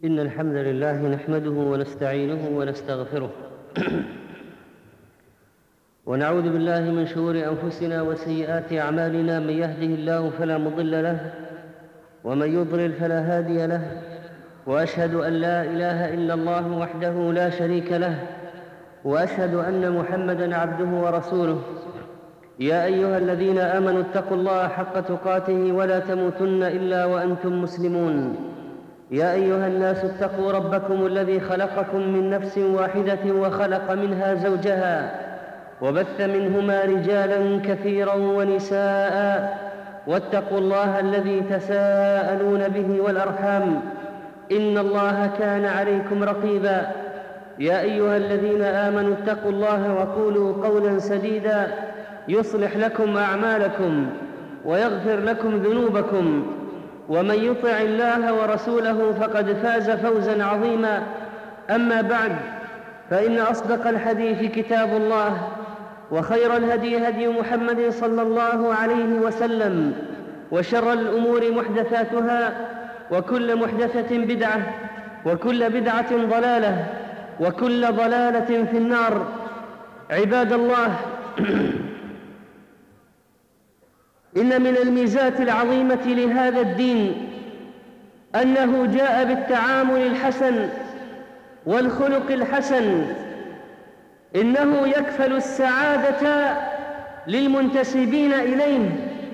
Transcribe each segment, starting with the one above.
إن الحمد لله نحمده ونستعينه ونستغفره ونعوذ بالله من شرور أنفسنا وسيئات أعمالنا. من يهده الله فلا مضل له ومن يضلل فلا هادي له، وأشهد أن لا إله إلا الله وحده لا شريك له، وأشهد أن محمدًا عبده ورسوله. يا أيها الذين آمنوا اتقوا الله حق تقاته ولا تموتن إلا وأنتم مسلمون. يا أيها الناس اتقوا ربكم الذي خلقكم من نفس واحدة وخلق منها زوجها وبث منهما رجالا كثيرا ونساء، واتقوا الله الذي تساءلون به والأرحام، إن الله كان عليكم رقيبا. يا أيها الذين آمنوا اتقوا الله وقولوا قولا سديدا يصلح لكم أعمالكم ويغفر لكم ذنوبكم، ومن يطع الله ورسوله فقد فاز فوزا عظيما. أما بعد، فإن أصدق الحديث كتاب الله، وخير الهدي هدي محمد صلى الله عليه وسلم، وشر الأمور محدثاتها، وكل محدثة بدعة، وكل بدعة ضلالة، وكل ضلالة في النار. عباد الله، إن من الميزات العظيمة لهذا الدين أنه جاء بالتعامل الحسن والخلق الحسن. إنه يكفل السعادة للمنتسبين إليه.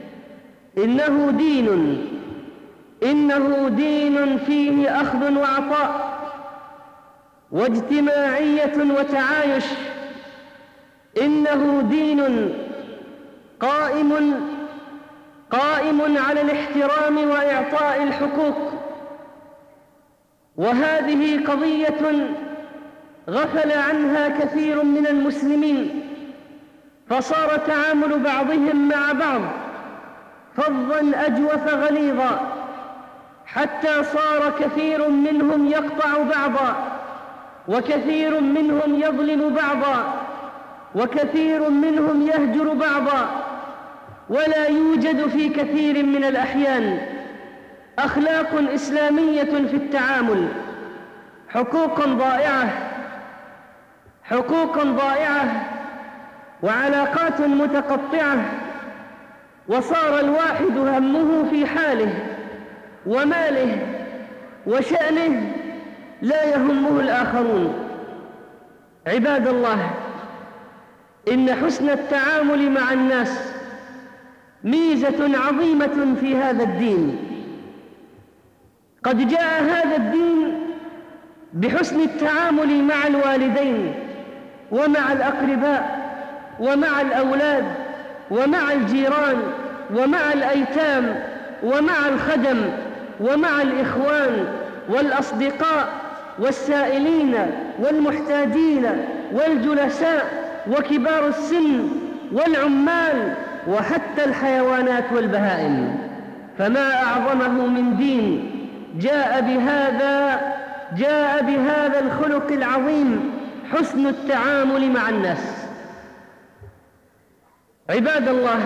إنه دين فيه أخذ وعطاء واجتماعية وتعايش. إنه دين قائم على الاحترام وإعطاء الحقوق. وهذه قضية غفل عنها كثير من المسلمين، فصار تعامل بعضهم مع بعض فظا أجوف غليظا، حتى صار كثير منهم يقطع بعضا، وكثير منهم يظلم بعضا، وكثير منهم يهجر بعضا. ولا يوجد في كثير من الأحيان أخلاق إسلامية في التعامل. حقوق ضائعة وعلاقات متقطعة، وصار الواحد همه في حاله وماله وشأنه، لا يهمه الآخرون. عباد الله، إن حسن التعامل مع الناس ميزة عظيمة في هذا الدين. قد جاء هذا الدين بحسن التعامل مع الوالدين ومع الأقرباء ومع الأولاد ومع الجيران ومع الأيتام ومع الخدم ومع الإخوان والأصدقاء والسائلين والمحتاجين والجلساء وكبار السن والعمال وحتى الحيوانات والبهائم. فما أعظمه من دين جاء بهذا الخلق العظيم، حسن التعامل مع الناس. عباد الله،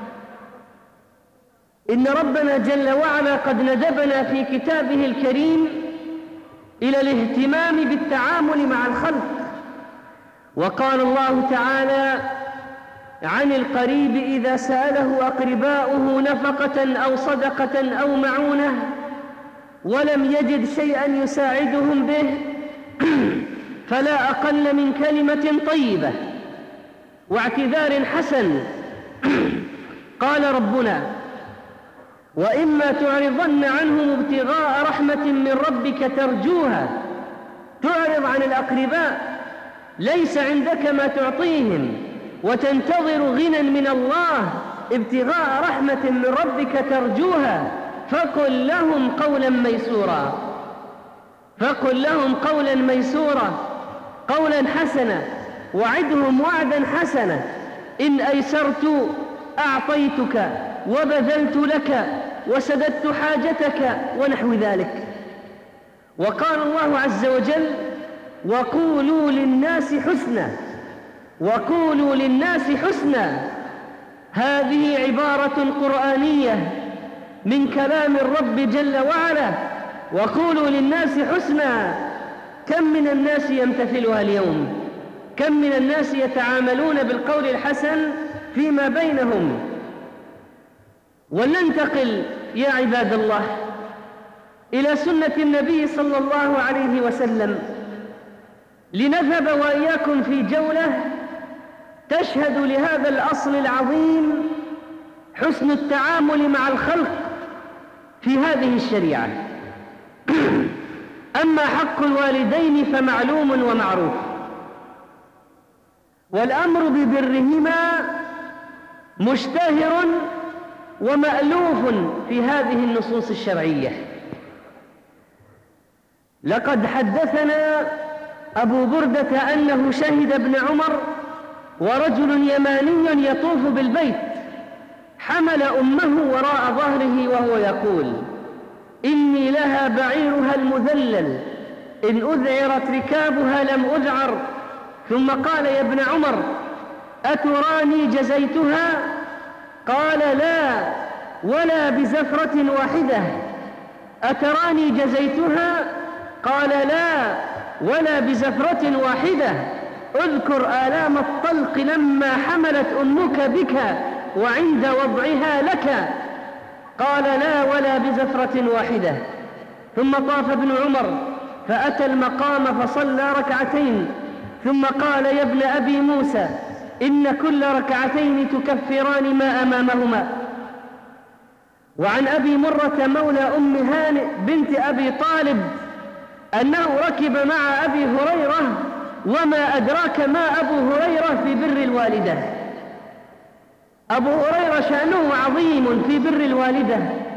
إن ربنا جل وعلا قد ندبنا في كتابه الكريم إلى الاهتمام بالتعامل مع الخلق. وقال الله تعالى عن القريب إذا سأله أقرباؤه نفقة أو صدقة أو معونة ولم يجد شيئا يساعدهم به فلا أقل من كلمة طيبة واعتذار حسن. قال ربنا: وإما تعرضن عنهم ابتغاء رحمة من ربك ترجوها. تعرض عن الأقرباء، ليس عندك ما تعطيهم، وتنتظر غنى من الله، ابتغاء رحمة من ربك ترجوها، فقل لهم قولا ميسورا، قولا حسنا، وعدهم وعدا حسنا. إن أيسرت أعطيتك وبذلت لك وسددت حاجتك ونحو ذلك. وقال الله عز وجل: وقولوا للناس حسنا. هذه عبارة قرآنية من كلام الرب جل وعلا وقولوا للناس حسنا. كم من الناس يمتثلها اليوم؟ كم من الناس يتعاملون بالقول الحسن فيما بينهم؟ ولننتقل يا عباد الله إلى سنة النبي صلى الله عليه وسلم، لنذهب وإياكم في جولة تشهد لهذا الأصل العظيم، حسن التعامل مع الخلق في هذه الشريعة. أما حق الوالدين فمعلوم ومعروف، والأمر ببرهما مشتهر ومألوف في هذه النصوص الشرعية. لقد حدثنا أبو بردة أنه شهد ابن عمر ورجل يماني يطوف بالبيت، حمل أمه وراء ظهره وهو يقول: إني لها بعيرها المذلل، إن أذعرت ركابها لم أذعر. ثم قال يا ابن عمر: أتراني جزيتها؟ قال: لا، ولا بزفرة واحدة. أتراني جزيتها؟ قال: لا، ولا بزفرة واحدة. اذكر آلام الطلق لما حملت أمك بك وعند وضعها لك. قال: لا، ولا بزفرة واحدة. ثم طاف ابن عمر فأتى المقام فصلى ركعتين، ثم قال: يا ابن أبي موسى، إن كل ركعتين تكفران ما أمامهما. وعن أبي مرة مولى أم هانئ بنت أبي طالب أنه ركب مع أبي هريرة، وما أدراك ما أبو هريرة في بر الوالدة. أبو هريرة شأنه عظيم في بر الوالدة،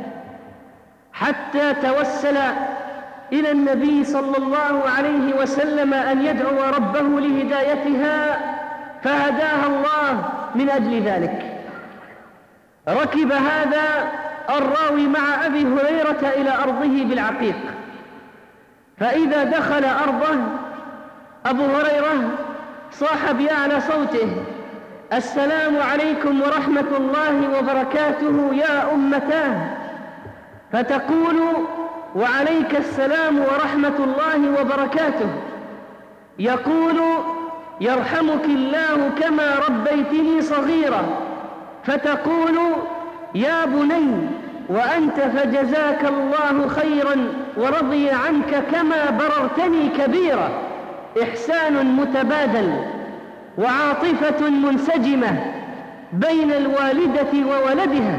حتى توسل إلى النبي صلى الله عليه وسلم أن يدعو ربه لهدايتها، فهداها الله من أجل ذلك. ركب هذا الراوي مع أبي هريرة إلى أرضه بالعقيق، فإذا دخل أرضه أبو هريرة صاح بأعلى صوته: السلام عليكم ورحمة الله وبركاته يا أمتاه. فتقول: وعليك السلام ورحمة الله وبركاته. يقول: يرحمك الله كما ربيتني صغيرا. فتقول: يا بني وأنت فجزاك الله خيرا ورضي عنك كما بررتني كبيرا. إحسان متبادل وعاطفة منسجمة بين الوالدة وولدها.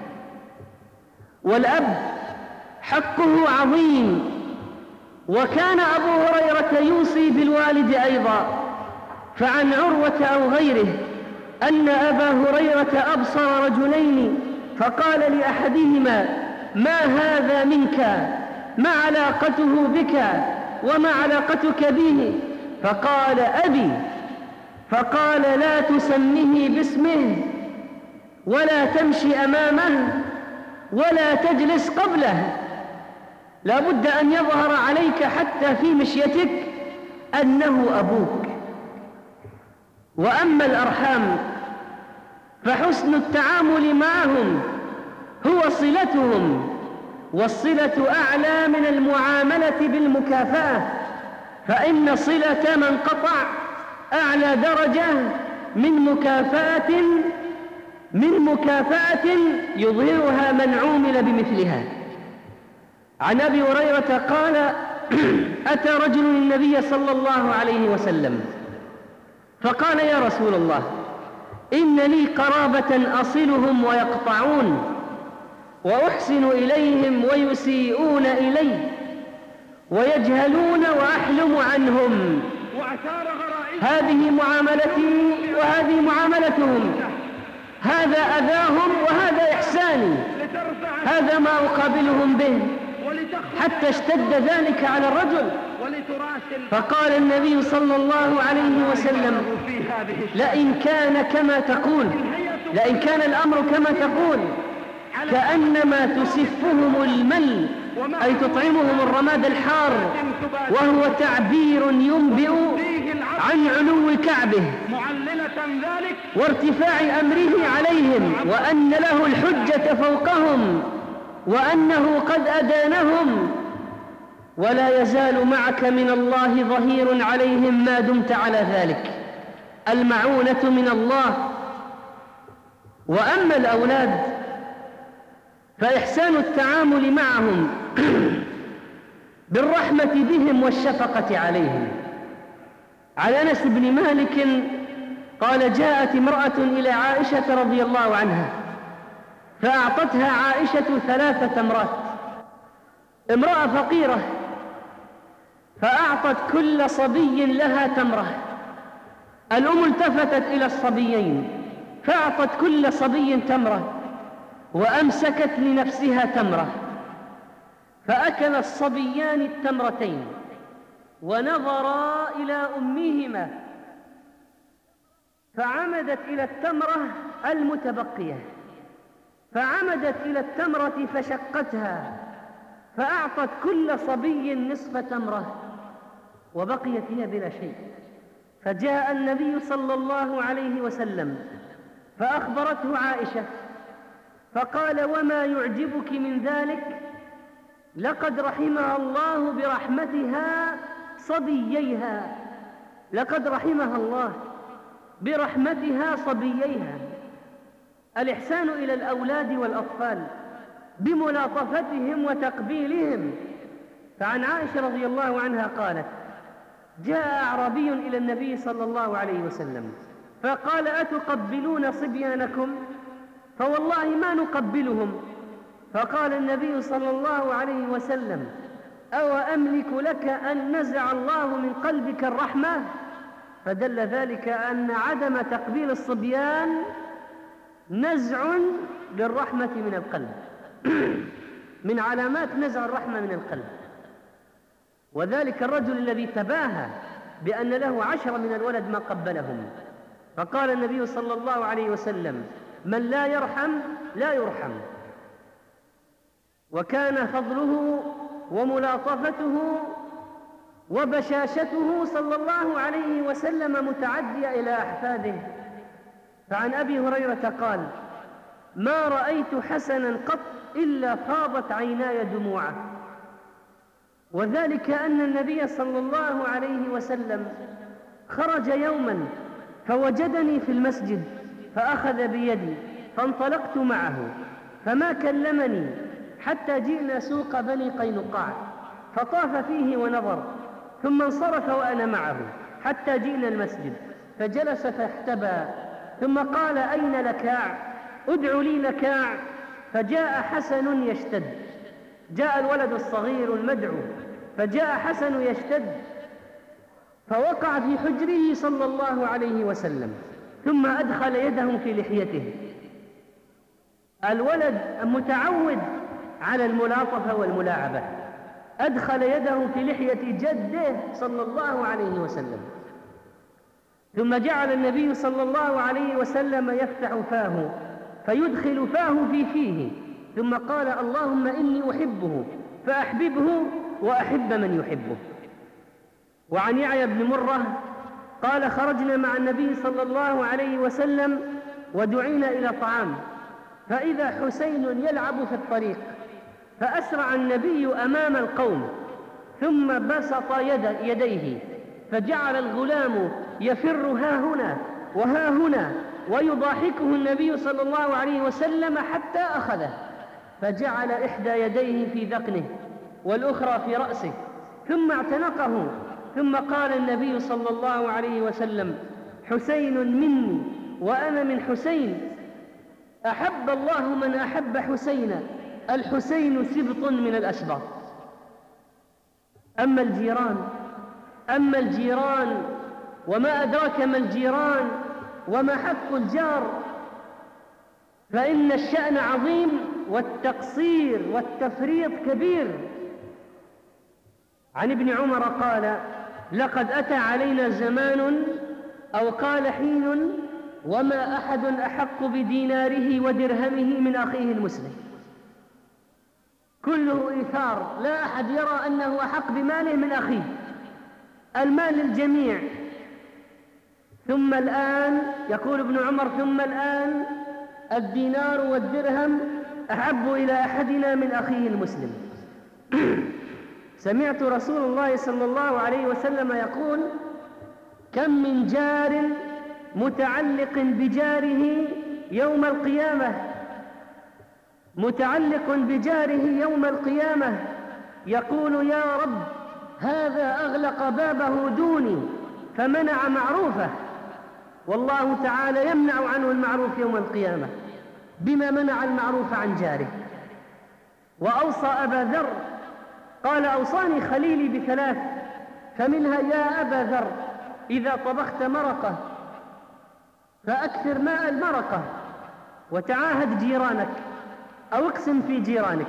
والأب حقه عظيم، وكان أبو هريرة يوصي بالوالد أيضا. فعن عروة أو غيره أن أبا هريرة أبصر رجلين فقال لأحدهما: ما هذا منك؟ ما علاقته بك وما علاقتك به؟ فقال: أبي. فقال: لا تسميه باسمه، ولا تمشي أمامه، ولا تجلس قبله. لا بد أن يظهر عليك حتى في مشيتك أنه أبوك. وأما الأرحام فحسن التعامل معهم هو صلتهم، والصلة أعلى من المعاملة بالمكافأة، فإن صلة من قطع أعلى درجة من مكافأة يظهرها من عومل بمثلها. عن أبي هريرة قال: أتى رجل النبي صلى الله عليه وسلم فقال: يا رسول الله، إن لي قرابة أصلهم ويقطعون، وأحسن إليهم ويسيئون إلي، ويجهلون وأحلم عنهم. هذه معاملتي وهذه معاملتهم، هذا أذاهم وهذا إحساني، هذا ما أقابلهم به. حتى اشتد ذلك على الرجل، فقال النبي صلى الله عليه وسلم: لئن كان كما تقول، لئن كان الأمر كما تقول، كأنما تسفهم المل، أي تطعمهم الرماد الحار، وهو تعبير ينبئ عن علو كعبه وارتفاع أمره عليهم، وأن له الحجة فوقهم، وأنه قد أدانهم. ولا يزال معك من الله ظهير عليهم ما دمت على ذلك. المعونة من الله. وأما الأولاد فإحسان التعامل معهم بالرحمة بهم والشفقة عليهم. عن أنس بن مالك قال: جاءت امرأة إلى عائشة رضي الله عنها فأعطتها عائشة 3 تمرات. امرأة فقيرة فأعطت كل صبي لها تمرة. الأم التفتت إلى الصبيين فأعطت كل صبي تمرة وأمسكت لنفسها تمرة، فأكل الصبيان التمرتين ونظرا إلى أمهما فعمدت إلى التمرة المتبقية، فعمدت إلى التمرة فشقتها فأعطت كل صبي نصف تمرة وبقيت هي بلا شيء. فجاء النبي صلى الله عليه وسلم فأخبرته عائشة فقال: وما يعجبك من ذلك؟ لقد رحمها الله برحمتها صبييها، لقد رحمها الله برحمتها صبييها. الإحسان إلى الأولاد والأطفال بملاطفتهم وتقبيلهم. فعن عائشة رضي الله عنها قالت: جاء أعرابي إلى النبي صلى الله عليه وسلم فقال: أتقبلون صبيانكم؟ فوالله ما نقبلهم. فقال النبي صلى الله عليه وسلم: أو أملك لك أن نزع الله من قلبك الرحمة؟ فدل ذلك أن عدم تقبيل الصبيان نزع للرحمة من القلب من علامات نزع الرحمة من القلب. وذلك الرجل الذي تباهى بأن له 10 من الولد ما قبلهم، فقال النبي صلى الله عليه وسلم: من لا يرحم لا يرحم. وكان فضله وملاطفته وبشاشته صلى الله عليه وسلم متعدية إلى أحفاده. فعن أبي هريرة قال: ما رأيت حسنا قط إلا فاضت عيناي دموعه. وذلك أن النبي صلى الله عليه وسلم خرج يوما فوجدني في المسجد فأخذ بيدي فانطلقت معه فما كلمني حتى جئنا سوق بني قينقاع فطاف فيه ونظر، ثم انصرف وأنا معه حتى جئنا المسجد فجلس فاحتبى، ثم قال: أين لكاع؟ ادع لي لكاع. فجاء حسن يشتد، جاء الولد الصغير المدعو فجاء حسن يشتد فوقع في حجره صلى الله عليه وسلم، ثم أدخل يده في لحيته. الولد متعود على الملاطفة والملاعبة، أدخل يده في لحية جده صلى الله عليه وسلم، ثم جعل النبي صلى الله عليه وسلم يفتح فاه فيدخل فاه في فيه، ثم قال: اللهم إني أحبه فأحببه وأحب من يحبه. وعن يعيى بن مرة قال: خرجنا مع النبي صلى الله عليه وسلم ودعينا إلى طعام، فإذا حسين يلعب في الطريق، فأسرع النبي أمام القوم ثم بسط يديه، فجعل الغلام يفر ها هنا وها هنا ويضاحكه النبي صلى الله عليه وسلم حتى أخذه، فجعل إحدى يديه في ذقنه والأخرى في رأسه ثم اعتنقه، ثم قال النبي صلى الله عليه وسلم: حسين مني وأنا من حسين، أحب الله من أحب حسينا، الحسين سبط من الأسباط. أما الجيران وما أدراك ما الجيران وما حق الجار، فإن الشأن عظيم والتقصير والتفريط كبير. عن ابن عمر قال: لقد أتى علينا زمان أو قال حين وما أحد أحق بديناره ودرهمه من أخيه المسلم، كله إيثار، لا أحد يرى أنه أحق بماله من أخيه، المال للجميع. ثم الآن يقول ابن عمر: ثم الآن الدينار والدرهم أحب إلى أحدنا من أخيه المسلم. سمعت رسول الله صلى الله عليه وسلم يقول: كم من جار متعلق بجاره يوم القيامة، متعلق بجاره يوم القيامة يقول: يا رب، هذا أغلق بابه دوني فمنع معروفه، والله تعالى يمنع عنه المعروف يوم القيامة بما منع المعروف عن جاره. وأوصى أبا ذر قال: أوصاني خليلي بثلاث، فمنها: يا أبا ذر، إذا طبخت مرقة فأكثر ماء المرقة وتعاهد جيرانك أو اقسم في جيرانك.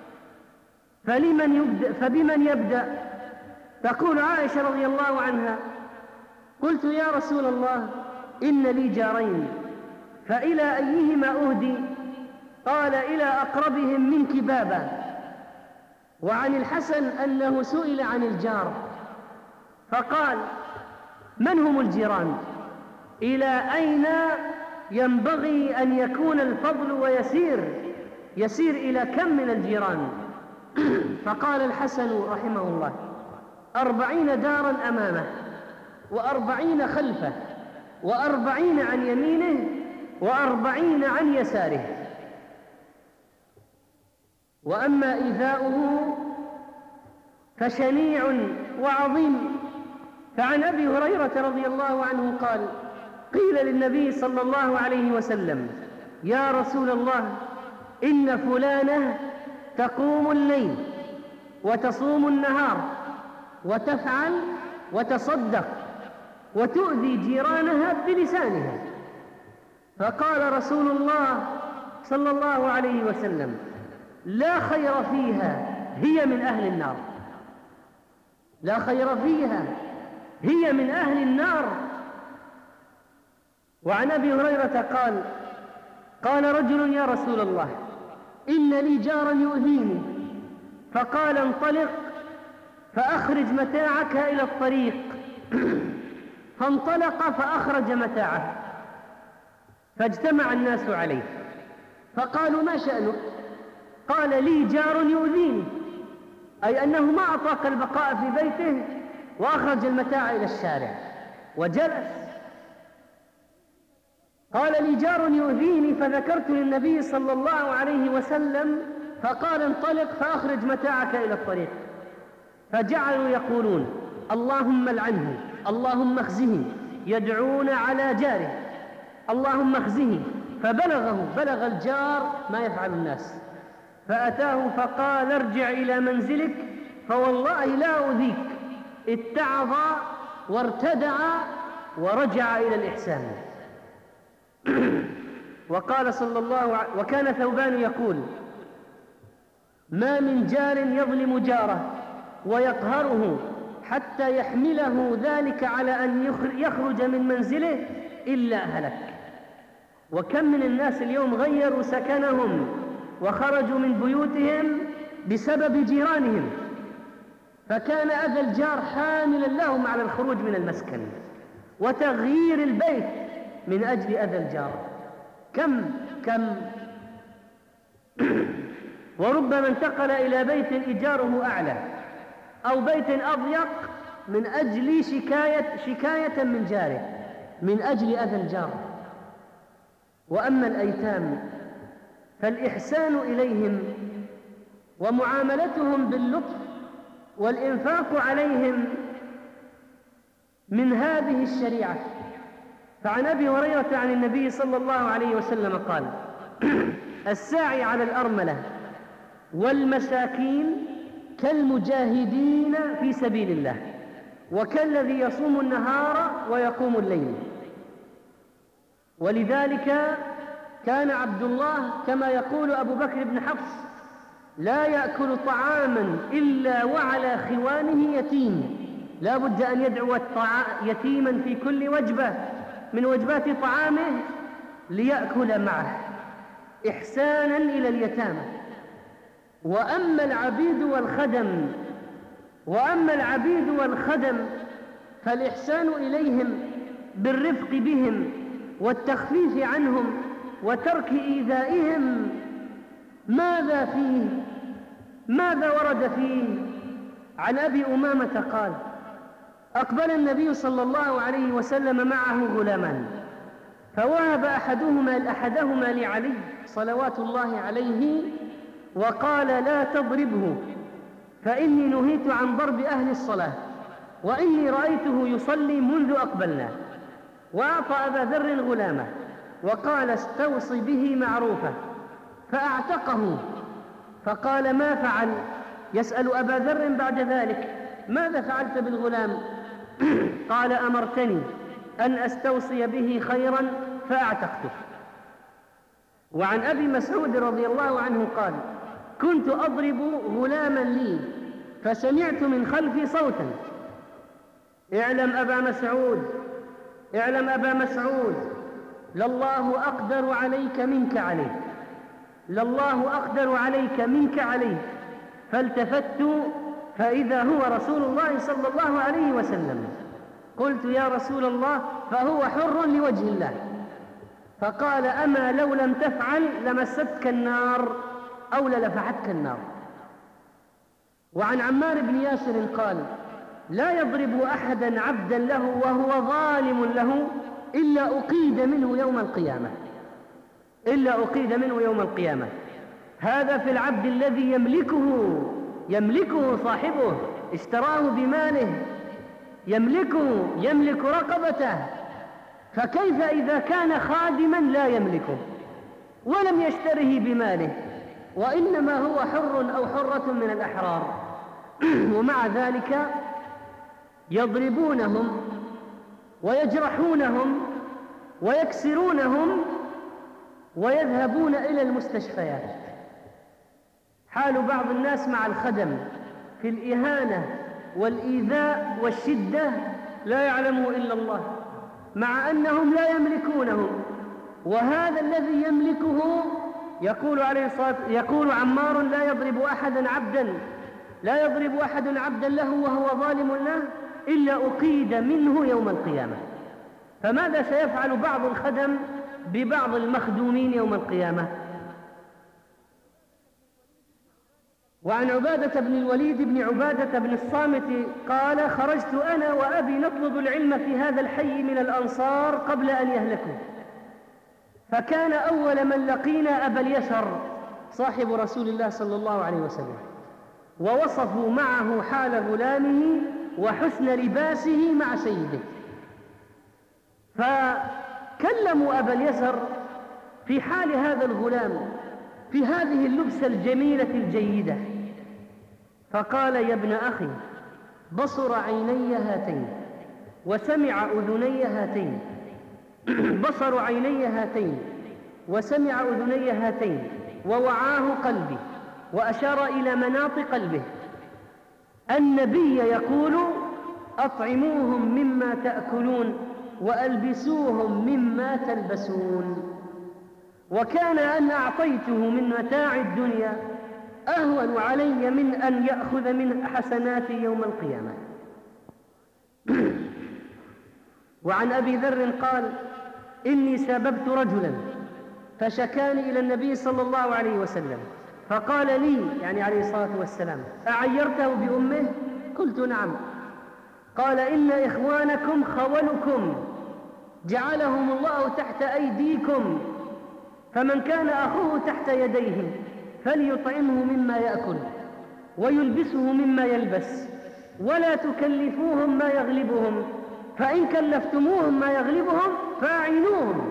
فبمن يبدأ؟ تقول عائشة رضي الله عنها: قلت: يا رسول الله، إن لي جارين، فإلى أيهما أهدي؟ قال: إلى أقربهم منك بابا. وعن الحسن أنه سئل عن الجار فقال: من هم الجيران؟ إلى أين ينبغي أن يكون الفضل يسير إلى كم من الجيران؟ فقال الحسن رحمه الله: 40 دارا أمامه، 40 خلفه، 40 عن يمينه، 40 عن يساره. وأما إيذاؤه فشنيع وعظيم. فعن أبي هريرة رضي الله عنه قال: قيل للنبي صلى الله عليه وسلم: يا رسول الله، إن فلانة تقوم الليل وتصوم النهار وتفعل وتصدق وتؤذي جيرانها بلسانها. فقال رسول الله صلى الله عليه وسلم: لا خير فيها، هي من أهل النار. لا خير فيها، هي من أهل النار. وعن أبي هريرة قال: قال رجل: يا رسول الله، إن لي جارا يؤذيني. فقال: انطلق فأخرج متاعك إلى الطريق. فانطلق فأخرج متاعه، فاجتمع الناس عليه فقالوا: ما شأنك؟ قال: لي جار يؤذيني، أي أنه ما أطاق البقاء في بيته وأخرج المتاع إلى الشارع وجلس. قال: لي جار يؤذيني، فذكرت للنبي صلى الله عليه وسلم فقال: انطلق فأخرج متاعك إلى الطريق. فجعلوا يقولون: اللهم لعنه، اللهم اخزه، يدعون على جاره، اللهم اخزه. بلغ الجار ما يفعل الناس، فأتاه فقال: ارجع إلى منزلك فوالله لا أؤذيك. اتعظ وارتدع ورجع إلى الإحسان. وقال صلى الله عليه وكان ثوبان يقول: ما من جار يظلم جاره ويقهره حتى يحمله ذلك على أن يخرج من منزله إلا هلك. وكم من الناس اليوم غيروا سكنهم وخرجوا من بيوتهم بسبب جيرانهم، فكان أذى الجار حاملا لهم على الخروج من المسكن وتغيير البيت من أجل أذى الجار. كم وربما انتقل إلى بيت إيجاره أعلى أو بيت أضيق من أجل شكاية من جاره من أجل أذى الجار. وأما الأيتام فالإحسان إليهم ومعاملتهم باللطف والإنفاق عليهم من هذه الشريعة. فعن أبي هريرة عن النبي صلى الله عليه وسلم قال: الساعي على الأرملة والمساكين كالمجاهدين في سبيل الله، وكالذي يصوم النهار ويقوم الليل. ولذلك كان عبد الله كما يقول أبو بكر بن حفص: لا يأكل طعاما إلا وعلى خوانه يتيم. لا بد أن يدعو يتيما في كل وجبة من وجبات طعامه ليأكل معه إحسانا إلى اليتامى. وأما العبيد والخدم فالإحسان إليهم بالرفق بهم والتخفيف عنهم وترك إيذائهم. ماذا ورد فيه؟ عن أبي أمامة قال: أقبل النبي صلى الله عليه وسلم معه غلامان، فوهب أحدهما لعلي صلوات الله عليه وقال: لا تضربه، فإني نهيت عن ضرب أهل الصلاة، وإني رأيته يصلي منذ أقبلنا. وأعطى أبا ذر غلامه وقال: استوصي به معروفة، فأعتقه. فقال: ما فعل؟ يسأل أبا ذر بعد ذلك: ماذا فعلت بالغلام؟ قال: أمرتني أن أستوصي به خيرا فأعتقته. وعن أبي مسعود رضي الله عنه قال: كنت أضرب غلاما لي فسمعت من خلفي صوتا: اعلم أبا مسعود لله أقدر عليك منك عليه، لله أقدر عليك منك عليه. فالتفت فإذا هو رسول الله صلى الله عليه وسلم. قلت: يا رسول الله، فهو حر لوجه الله. فقال: أما لو لم تفعل لمستك النار أو للفحتك النار. وعن عمار بن ياسر قال: لا يضرب أحدا عبدا له وهو ظالم له إلا أقيد منه يوم القيامة. هذا في العبد الذي يملكه صاحبه، اشتراه بماله، يملك رقبته. فكيف إذا كان خادما لا يملكه ولم يشتره بماله، وإنما هو حر أو حرة من الأحرار؟ ومع ذلك يضربونهم ويجرحونهم ويكسرونهم ويذهبون إلى المستشفيات. حال بعض الناس مع الخدم في الإهانة والإيذاء والشدة لا يعلمه إلا الله، مع أنهم لا يملكونهم. وهذا الذي يملكه يقول عمار: لا يضرب أحد عبدا له وهو ظالم له إلا أقيد منه يوم القيامة. فماذا سيفعل بعض الخدم ببعض المخدومين يوم القيامة؟ وعن عبادة بن الوليد بن عبادة بن الصامت قال: خرجت أنا وأبي نطلب العلم في هذا الحي من الأنصار قبل أن يهلكوا، فكان أول من لقينا أبا اليسر صاحب رسول الله صلى الله عليه وسلم، ووصفوا معه حال غلامه وحسن لباسه مع سيده، فكلموا أبا اليسر في حال هذا الغلام في هذه اللبسة الجميلة الجيدة، فقال: يا ابن أخي، بصر عيني هاتين وسمع أذني هاتين بصر عيني هاتين وسمع أذني هاتين ووعاه قلبي، وأشار إلى مناط قلبه. النبي يقول: أطعموهم مما تأكلون وألبسوهم مما تلبسون. وكان أن أعطيته من متاع الدنيا أهون علي من أن يأخذ من حسناتي يوم القيامة. وعن أبي ذر قال: إني سببت رجلا فشكاني إلى النبي صلى الله عليه وسلم، فقال لي، يعني عليه الصلاة والسلام: أعيرته بأمه؟ قلت: نعم. قال: إن إخوانكم خولكم جعلهم الله تحت أيديكم، فمن كان أخوه تحت يديه فليطعمه مما يأكل ويلبسه مما يلبس، ولا تكلفوهم ما يغلبهم، فإن كلفتموهم ما يغلبهم فأعينوهم.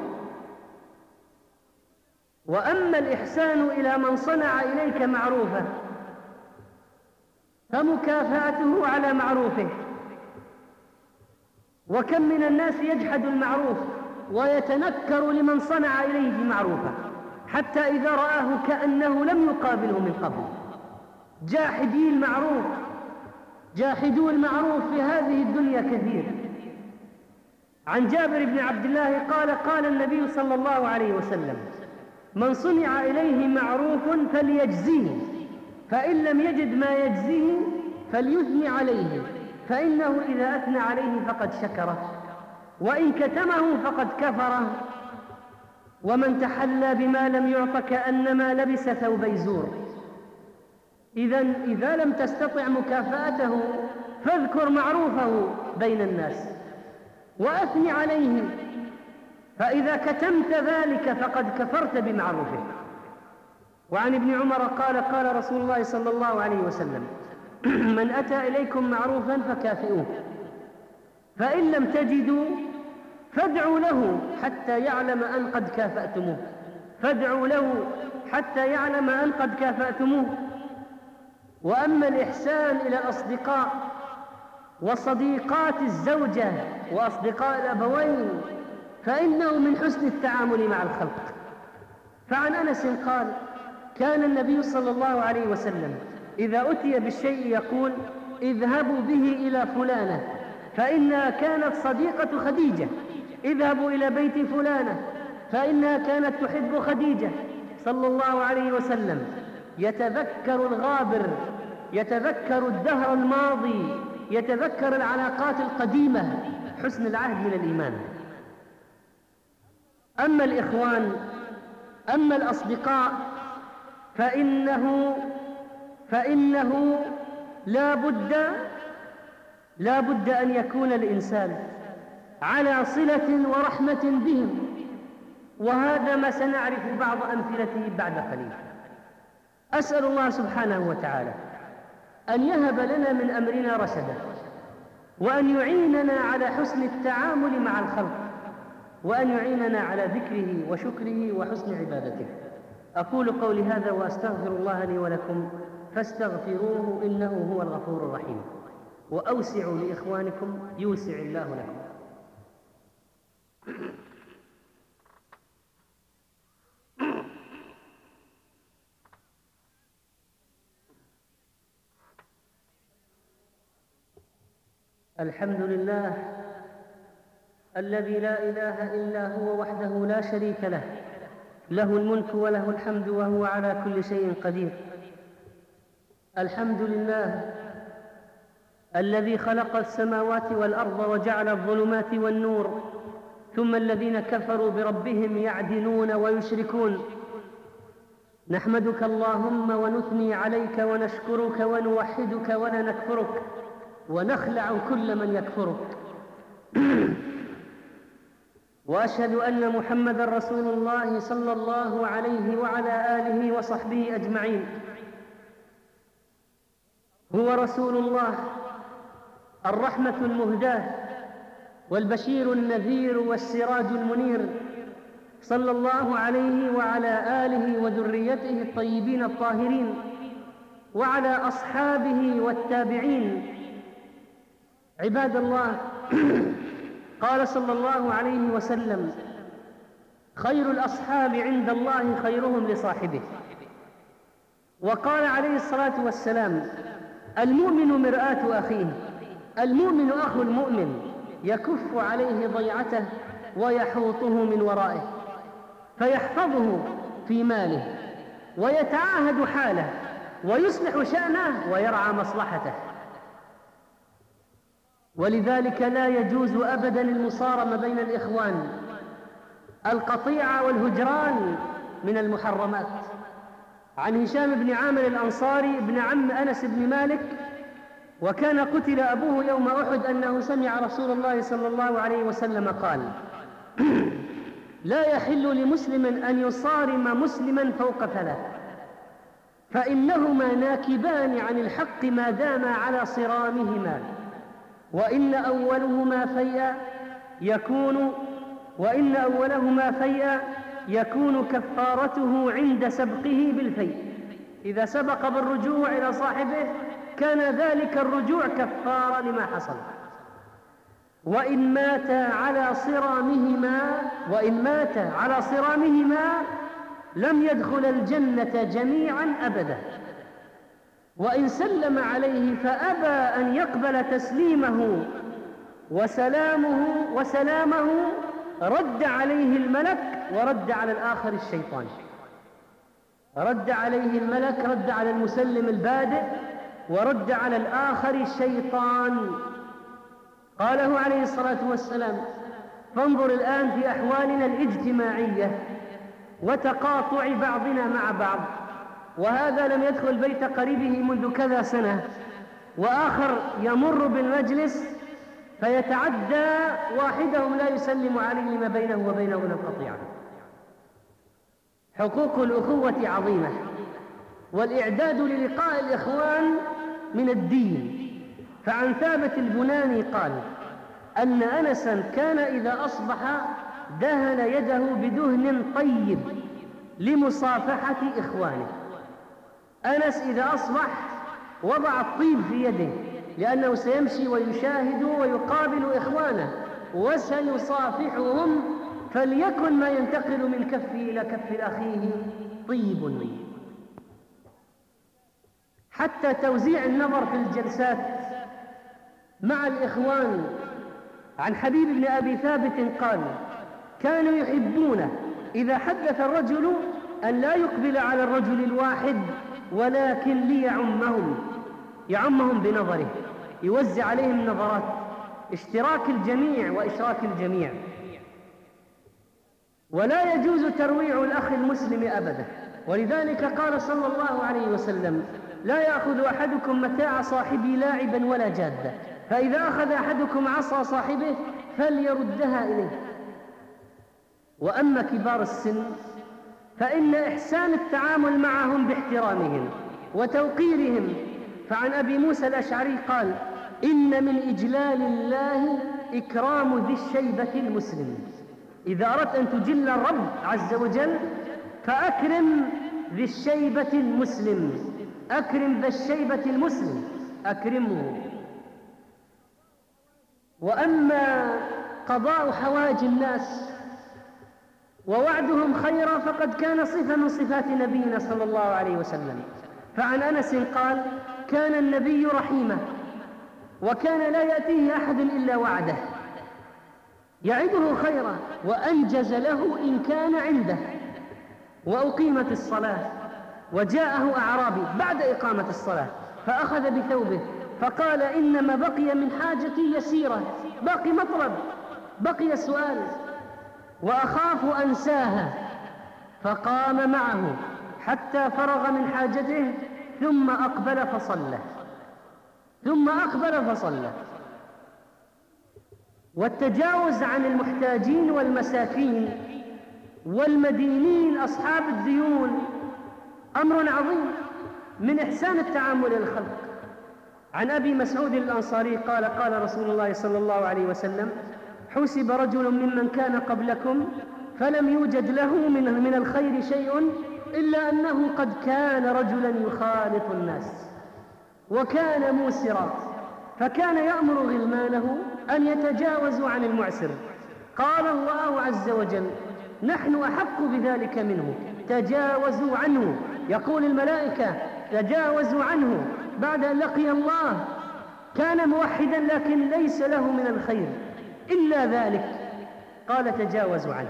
وأما الإحسان إلى من صنع إليك معروفا فمكافاته على معروفه. وكم من الناس يجحد المعروف ويتنكر لمن صنع إليه معروفا، حتى إذا رآه كأنه لم يقابله من قبل. جاحدوا المعروف في هذه الدنيا كثير. عن جابر بن عبد الله قال: قال النبي صلى الله عليه وسلم: من صنع إليه معروف فليجزيه، فإن لم يجد ما يجزيه فليثني عليه، فإنه إذا أثنى عليه فقد شكره، وإن كتمه فقد كفره. ومن تحلى بما لم يعط كأنما لبس ثوبي زور. إذا لم تستطع مكافأته فاذكر معروفه بين الناس وأثني عليه، فإذا كتمت ذلك فقد كفرت بمعروفه. وعن ابن عمر قال قال رسول الله صلى الله عليه وسلم: من أتى إليكم معروفا فكافئوه، فإن لم تجدوا فادعوا له حتى يعلم أن قد كافأتموه، فادعوا له حتى يعلم أن قد كافأتموه. وأما الإحسان إلى الأصدقاء وصديقات الزوجة وأصدقاء الأبوين فإنه من حسن التعامل مع الخلق. فعن أنس قال: كان النبي صلى الله عليه وسلم إذا أتي بالشيء يقول: اذهبوا به إلى فلانة فإنها كانت صديقة خديجة، اذهبوا إلى بيت فلانة فإنها كانت تحب خديجة، صلى الله عليه وسلم يتذكر الغابر، يتذكر الدهر الماضي، يتذكر العلاقات القديمة. حسن العهد من الإيمان. أما الإخوان، أما الأصدقاء فإنه لا بد أن يكون الإنسان على صلة ورحمة بهم، وهذا ما سنعرف بعض أمثلته بعد قليل. أسأل الله سبحانه وتعالى أن يهب لنا من أمرنا رشدا، وأن يعيننا على حسن التعامل مع الخلق، وأن يعيننا على ذكره وشكره وحسن عبادته. أقول قولي هذا وأستغفر الله لي ولكم فاستغفروه إنه هو الغفور الرحيم. وأوسعوا لإخوانكم يوسع الله لكم. الحمد لله الذي لا إله إلا هو وحده لا شريك له، له الملك وله الحمد وهو على كل شيء قدير. الحمد لله الذي خلق السماوات والأرض وجعل الظلمات والنور، ثم الذين كفروا بربهم يعدلون ويشركون. نحمدك اللهم ونثني عليك ونشكرك ونوحدك ولا نكفرك ونخلع كل من يكفرك. وأشهد أن محمدًا رسول الله صلى الله عليه وعلى آله وصحبه أجمعين. هو رسول الله الرحمة المهداة والبشير النذير والسراج المنير، صلى الله عليه وعلى آله وذريته الطيبين الطاهرين وعلى أصحابه والتابعين. عباد الله، قال صلى الله عليه وسلم: خير الأصحاب عند الله خيرهم لصاحبه. وقال عليه الصلاة والسلام: المؤمن مرآة أخيه، المؤمن أخو المؤمن، يكف عليه ضيعته ويحوطه من ورائه، فيحفظه في ماله ويتعاهد حاله ويصلح شأنه ويرعى مصلحته. ولذلك لا يجوز أبدا المصارمة بين الإخوان. القطيعة والهجران من المحرمات. عن هشام بن عامر الأنصاري ابن عم أنس بن مالك، وكان قتل أبوه يوم أحد، أنه سمع رسول الله صلى الله عليه وسلم قال: لا يحل لمسلم أن يصارم مسلما فوق ثلاث، فإنهما ناكبان عن الحق ما داما على صرامهما، وإن أولهما فيئا يكون كفارته عند سبقه بالفيء. إذا سبق بالرجوع إلى صاحبه كان ذلك الرجوع كفارة لما حصل. وإن مات على صرامهما لم يدخل الجنة جميعا أبدا. وإن سلم عليه فأبى أن يقبل تسليمه وسلامه رد عليه الملك ورد على الآخر الشيطان. رد عليه الملك، رد على المسلم البادئ، ورد على الآخر الشيطان. قاله عليه الصلاة والسلام: فانظر الآن في أحوالنا الاجتماعية وتقاطع بعضنا مع بعض، وهذا لم يدخل بيت قريبه منذ كذا سنة، وآخر يمر بالمجلس فيتعدى واحدهم لا يسلم عليه لما بينه وبينه من القطيعة. حقوق الأخوة عظيمة، والإعداد للقاء الإخوان من الدين. فعن ثابت البناني قال أن أنسا كان إذا أصبح دهن يده بدهن طيب لمصافحة إخوانه. أنس إذا أصبح وضع الطيب في يده لأنه سيمشي ويشاهد ويقابل إخوانه وسيصافحهم، فليكن ما ينتقل من كفه إلى كف أخيه طيب. حتى توزيع النظر في الجلسات مع الإخوان. عن حبيب بن أبي ثابت قال كانوا يحبون إذا حدث الرجل أن لا يقبل على الرجل الواحد ولكن يعمهم بنظره، يوزع عليهم نظرات، اشتراك الجميع وإشراك الجميع. ولا يجوز ترويع الأخ المسلم أبدا، ولذلك قال صلى الله عليه وسلم لا يأخذ أحدكم متاع صاحبه لاعبا ولا جادا، فإذا أخذ أحدكم عصا صاحبه فليردها إليه. وأما كبار السن فإن إحسان التعامل معهم باحترامهم وتوقيرهم. فعن أبي موسى الأشعري قال إن من إجلال الله إكرام ذي الشيبة المسلم. إذا أردت أن تجل الرب عز وجل فأكرم ذي الشيبة المسلم، أكرم ذا الشيبة المسلم، أكرمه. وأما قضاء حوائج الناس ووعدهم خيرا فقد كان صفة من صفات نبينا صلى الله عليه وسلم. فعن أنس قال كان النبي رحيما، وكان لا يأتيه أحد إلا وعده، يعده خيرا وأنجز له إن كان عنده. وأقيمت الصلاة وجاءه أعرابي بعد إقامة الصلاة فأخذ بثوبه فقال إنما بقي من حاجتي يسيرة، باقي مطلب، بقي سؤال وأخاف أنساها. فقام معه حتى فرغ من حاجته ثم أقبل فصلى. والتجاوز عن المحتاجين والمساكين والمدينين أصحاب الديون أمر عظيم من إحسان التعامل للخلق. عن أبي مسعود الأنصاري قال قال رسول الله صلى الله عليه وسلم حسب رجل ممن كان قبلكم فلم يوجد له من الخير شيء إلا أنه قد كان رجلا يخالط الناس وكان موسرا، فكان يأمر غلمانه أن يتجاوزوا عن المعسر. قال الله عز وجل نحن أحق بذلك منه، تجاوزوا عنه. يقول الملائكة تجاوزوا عنه بعد أن لقي الله، كان موحدا لكن ليس له من الخير إلا ذلك، قال تجاوزوا عنه.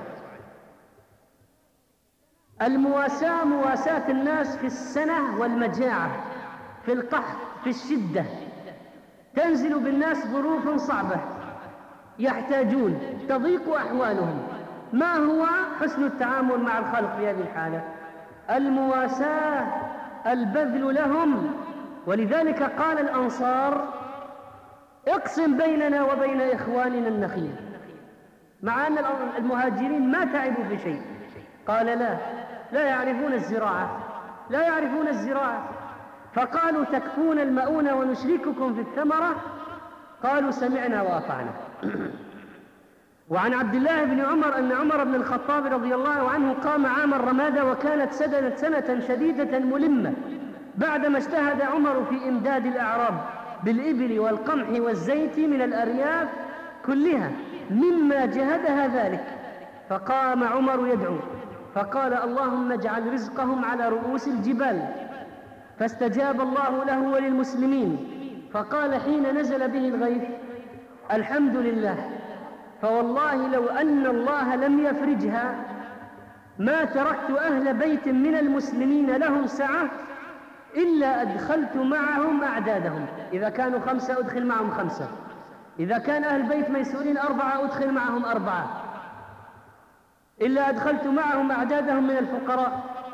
المواساة مواساة الناس في السنة والمجاعة، في القحط، في الشدة، تنزل بالناس ظروف صعبة يحتاجون، تضيق أحوالهم. ما هو حسن التعامل مع الخلق في هذه الحالة؟ المواساة، البذل لهم. ولذلك قال الأنصار اقسم بيننا وبين إخواننا النخيل، مع أن المهاجرين ما تعبوا في شيء. قال لا يعرفون الزراعة. فقالوا تكفون المؤونة ونشرككم في الثمرة، قالوا سمعنا وأطعنا. وعن عبد الله بن عمر أن عمر بن الخطاب رضي الله عنه قام عام الرمادة وكانت سنة شديدة ملمة، بعدما اجتهد عمر في إمداد الأعراب بالإبل والقمح والزيت من الأرياف كلها مما جهدها ذلك. فقام عمر يدعو فقال اللهم اجعل رزقهم على رؤوس الجبال، فاستجاب الله له وللمسلمين. فقال حين نزل به الغيث الحمد لله، فوالله لو أن الله لم يفرجها ما تركت أهل بيت من المسلمين لهم سعة إلا أدخلت معهم أعدادهم. إذا كانوا 5 أدخل معهم 5، إذا كان أهل بيت ميسورين 4 أدخل معهم 4، إلا أدخلت معهم أعدادهم من الفقراء.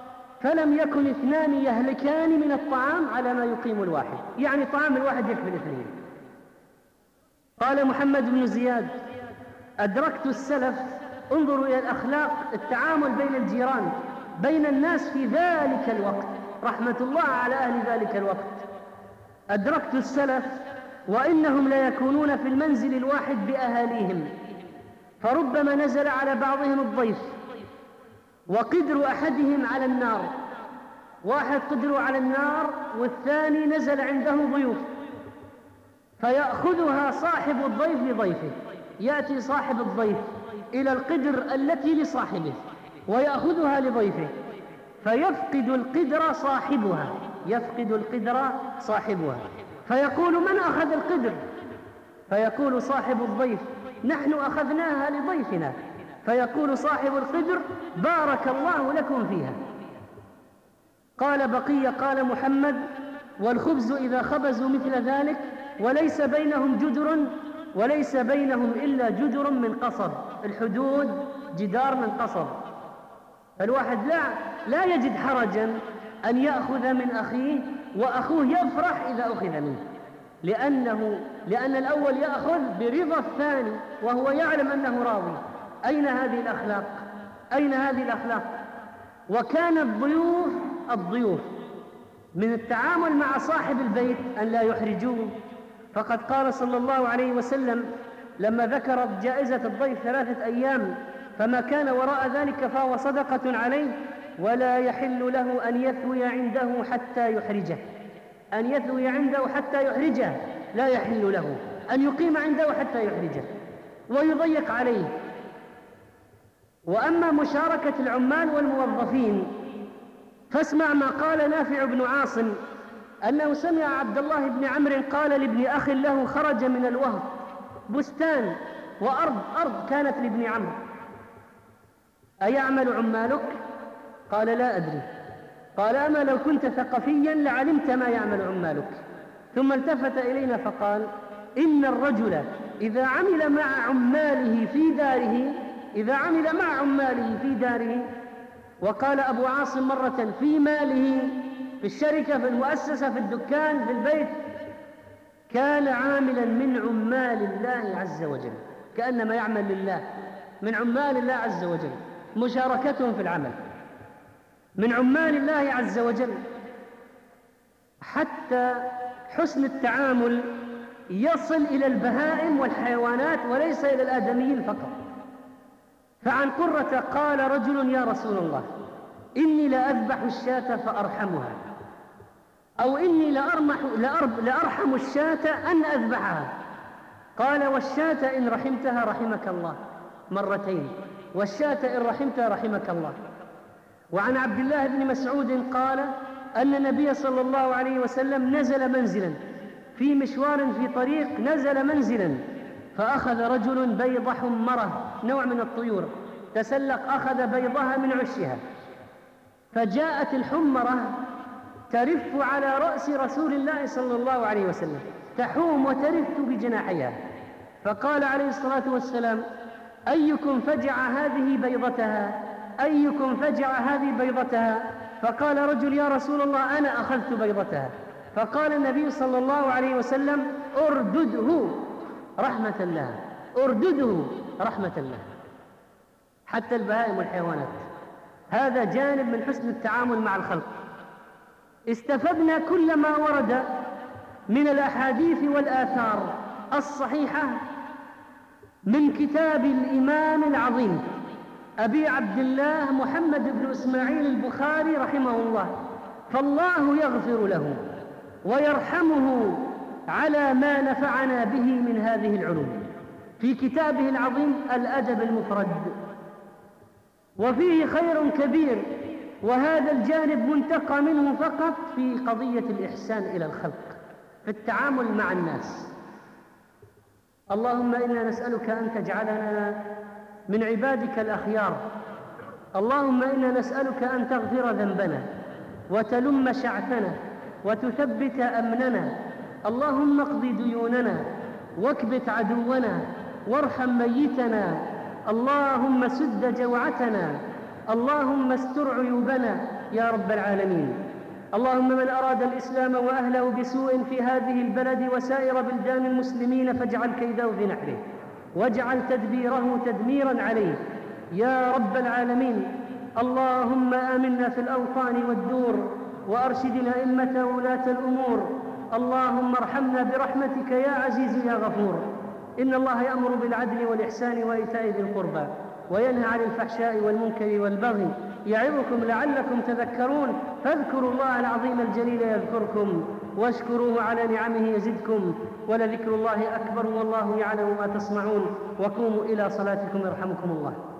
فلم يكن اثنان يهلكان من الطعام على ما يقيم الواحد، يعني طعام الواحد يكفي الاثنين. قال محمد بن زياد: أدركت السلف، انظروا إلى الأخلاق، التعامل بين الجيران بين الناس في ذلك الوقت، رحمة الله على أهل ذلك الوقت. أدركت السلف وإنهم ليكونون في المنزل الواحد بأهاليهم، فربما نزل على بعضهم الضيف وقدر أحدهم على النار، واحد قدروا على النار والثاني نزل عنده ضيوف، فيأخذها صاحب الضيف لضيفه. يأتي صاحب الضيف إلى القدر التي لصاحبه ويأخذها لضيفه، فيفقد القدر صاحبها، يفقد القدر صاحبها، فيقول: من أخذ القدر؟ فيقول صاحب الضيف: نحن أخذناها لضيفنا. فيقول صاحب القدر: بارك الله لكم فيها. قال بقية قال محمد: والخبز إذا خبزوا مثل ذلك وليس بينهم جدر، وليس بينهم إلا جدر من قصب، الحدود جدار من قصب، فالواحد لا يجد حرجا أن يأخذ من أخيه وأخوه يفرح إذا أخذ منه، لأن الأول يأخذ برضا الثاني وهو يعلم أنه راضي. أين هذه الأخلاق؟ أين هذه الأخلاق؟ وكان الضيوف من التعامل مع صاحب البيت أن لا يحرجوه، فقد قال صلى الله عليه وسلم لما ذكر جائزة الضيف 3 أيام فما كان وراء ذلك فهو صدقة عليه، ولا يحل له أن يثوي عنده حتى يحرجه، أن يثوي عنده حتى يحرجه، لا يحل له أن يقيم عنده حتى يحرجه ويضيق عليه. وأما مشاركة العمال والموظفين فاسمع ما قال نافع بن عاصم أنه سمع عبد الله بن عمرو قال لابن أخ له خرج من الوهب بستان وأرض كانت لابن عمرو: أيعمل عمالك؟ قال: لا أدري. قال: أما لو كنت ثقفيا لعلمت ما يعمل عمالك. ثم التفت إلينا فقال: إن الرجل إذا عمل مع عماله في داره، وقال أبو عاصم مرة: في ماله، في الشركة، في المؤسسة، في الدكان، في البيت، كان عاملا من عمال الله عز وجل، كأنما يعمل لله، من عمال الله عز وجل، مشاركتهم في العمل من عمال الله عز وجل، حتى حسن التعامل يصل إلى البهائم والحيوانات وليس إلى الآدميين فقط. فعن قرة قال رجل: يا رسول الله، إني لأذبح الشاة فأرحمها، أو إني لأرحم الشاة أن أذبحها. قال: والشاة إن رحمتها رحمك الله، مرتين، والشاة إن رحمتها رحمك الله. وعن عبد الله بن مسعود قال أن النبي صلى الله عليه وسلم نزل منزلا في مشوار في طريق، نزل منزلا فأخذ رجل بيض حمرة، نوع من الطيور، تسلق أخذ بيضها من عشها، فجاءت الحمرة ترف على رأس رسول الله صلى الله عليه وسلم، تحوم وترف بجناحيها، فقال عليه الصلاة والسلام: أيكم فجع هذه بيضتها؟ أيكم فجع هذه بيضتها؟ فقال رجل: يا رسول الله، أنا أخذت بيضتها. فقال النبي صلى الله عليه وسلم: أردده رحمة الله، أردده رحمة الله. حتى البهائم والحيوانات، هذا جانب من حسن التعامل مع الخلق. استفدنا كل ما ورد من الأحاديث والآثار الصحيحة من كتاب الإمام العظيم أبي عبد الله محمد بن إسماعيل البخاري رحمه الله، فالله يغفر له ويرحمه على ما نفعنا به من هذه العلوم في كتابه العظيم الأدب المفرد، وفيه خير كبير، وهذا الجانب منتقى منه فقط في قضية الإحسان إلى الخلق في التعامل مع الناس. اللهم إنا نسألك أن تجعلنا من عبادك الأخيار. اللهم إنا نسألك أن تغفر ذنبنا وتلم شعثنا وتثبت أمننا. اللهم اقض ديوننا واكبت عدونا وارحم ميتنا. اللهم سد جوعتنا. اللهم استر عيوبنا يا رب العالمين. اللهم من أراد الإسلام وأهله بسوء في هذه البلد وسائر بلدان المسلمين فاجعل كيده في نحره واجعل تدبيره تدميرا عليه يا رب العالمين. اللهم آمنا في الأوطان والدور وأرشد الأئمة وولاة الأمور. اللهم ارحمنا برحمتك يا عزيز يا غفور. إن الله يأمر بالعدل والإحسان وإيتاء ذي القربى وينهى عن الفحشاء والمنكر والبغي يعظكم لعلكم تذكرون. فاذكروا الله العظيم الجليل يذكركم واشكروه على نعمه يزدكم ولذكر الله أكبر والله يعلم ما تصنعون. وقوموا إلى صلاتكم يرحمكم الله.